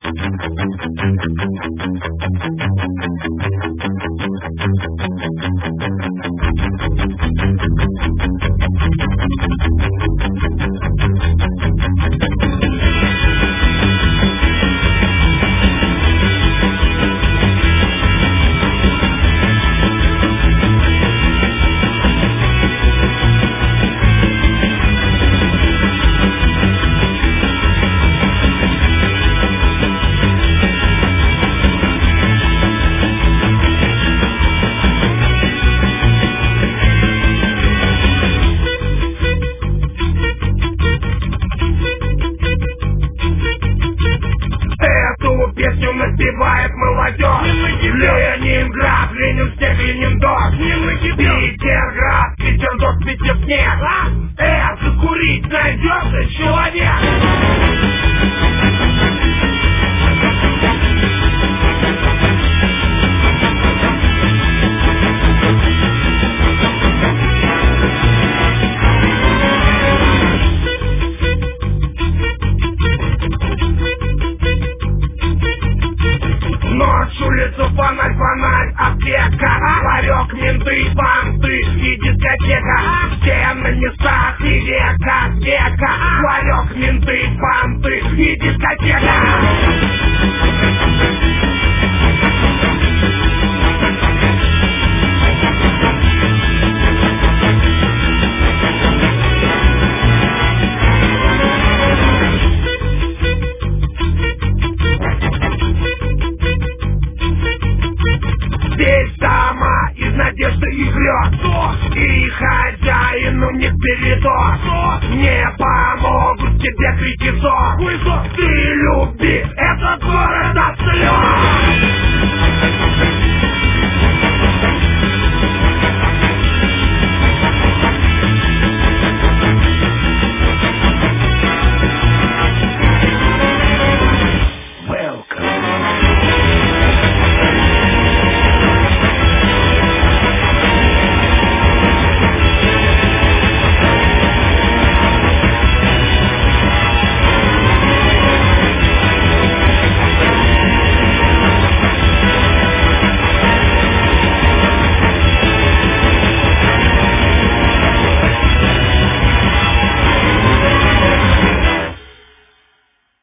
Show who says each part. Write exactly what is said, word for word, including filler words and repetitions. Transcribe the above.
Speaker 1: Песню напевает молодежь. Ленинград, Ленинск, Лениндок, Питерград, Петердок, Питерснег. Э, закурить найдется человек. Ночь, улицу, фонарь, фонарь, аптека, ларек, менты, банты и дискотека. Стены, места, и века, века, ларек, менты, банты и дискотека. Здесь дома из надежды и грез, и хозяину не передоз. Не помогут тебе крики зов. Ты любишь